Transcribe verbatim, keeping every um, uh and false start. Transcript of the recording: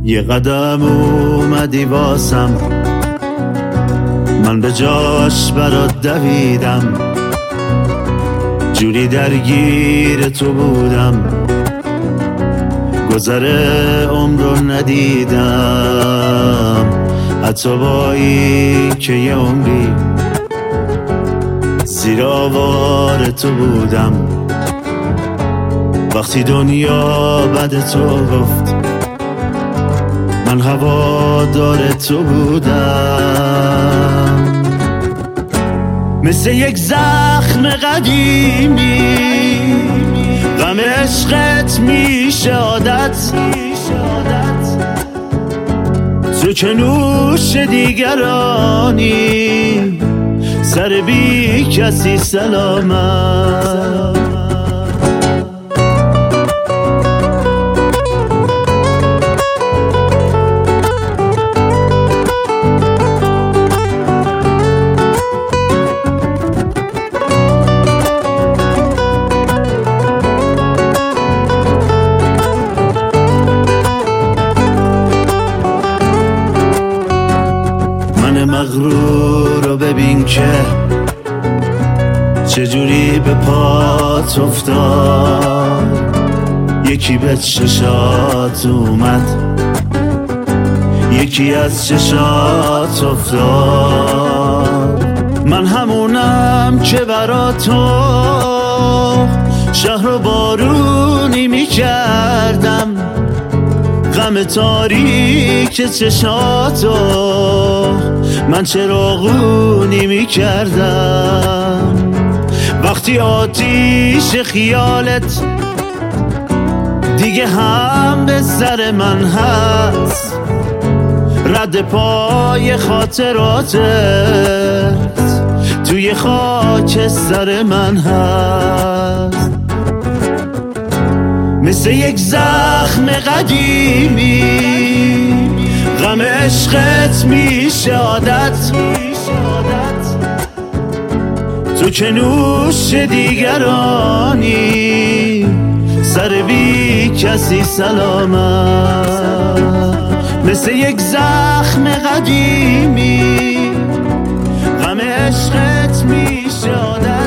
یه قدم اومدی واسم، من به جاش برات دویدم، جوری درگیر تو بودم گذره عمر رو ندیدم، حتی بایی که یه عمری زیر آوار تو بودم. وقتی دنیا بد تو گفت من هوادار تو بودم، مثل یک زخم قدیمی غم عشقت میشه عادت، تو که نوش دیگرانی سر بی کسی سلامت. مغرور رو ببین که چجوری به پات افتاد، یکی به چشات اومد یکی از چشات افتاد. من همونم که برا تو شهر و بارونی میکردم، غم تاریک چشاتو من چراغونی میکردم. وقتی آتیش خیالت دیگه هم به سر من هست، رد پای خاطراتت توی خاک سر من هست، مثل یک زخم قدیمی غم عشقت میشه عادت، تو که نوش دیگرانی سر بی کسی سلامت، مثل یک زخم قدیمی غم عشقت میشه عادت.